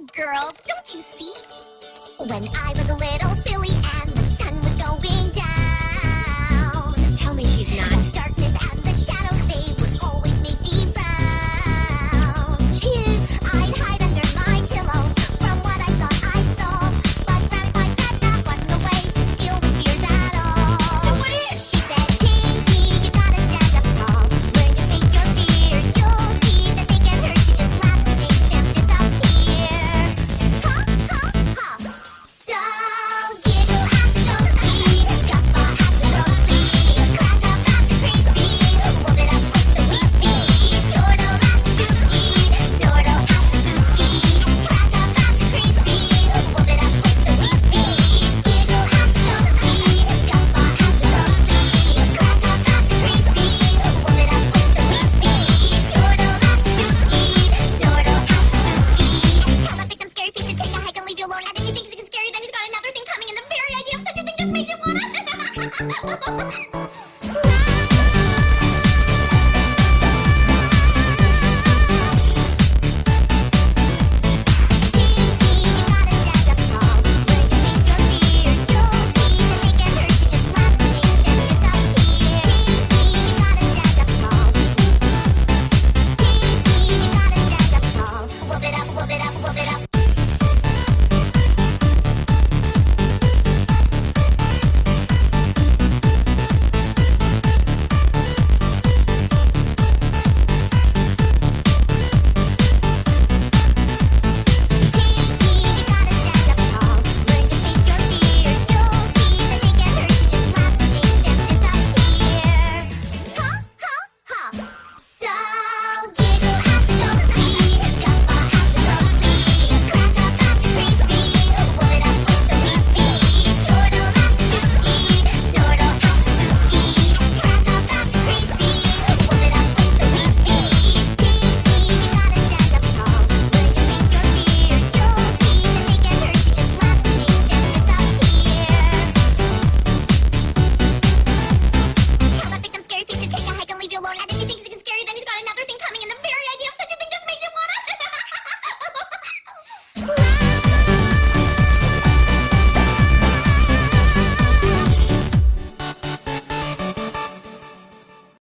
girls, don't you see? When I was a little filly and the sun was going down. Tell me she's not. The darkness and the shadows, they would always make me frown. She is. I'd hide under my pillow from what I thought I saw. But Grandpa said that wasn't the way to deal with fears at all. Then what is? She said, Pinky, you gotta stand up tall. Learn to face your fears. You'll see that they can hurt you. Just laugh to make them disappear. Ha, ha, ha. So giggle at the ghostly, guffaw at the ghostly, crack up at the creepy, whoop it up with the weepy, chortle at the spooky, snortle at the spooky, crack up at the creepy, whoop it up with the weepy, giggle at the ghostly, guffaw at the ghostly, crack up at the creepy, whoop it up with the weepy, chortle at the spooky, snortle at the spooky. Tell a victim scary face to take a hike and leave you alone. And if he thinks he can scare you, then he's got another thing coming. And the very idea of such a thing just makes you wanna. Whoop it up, whoop it up, whoop it up.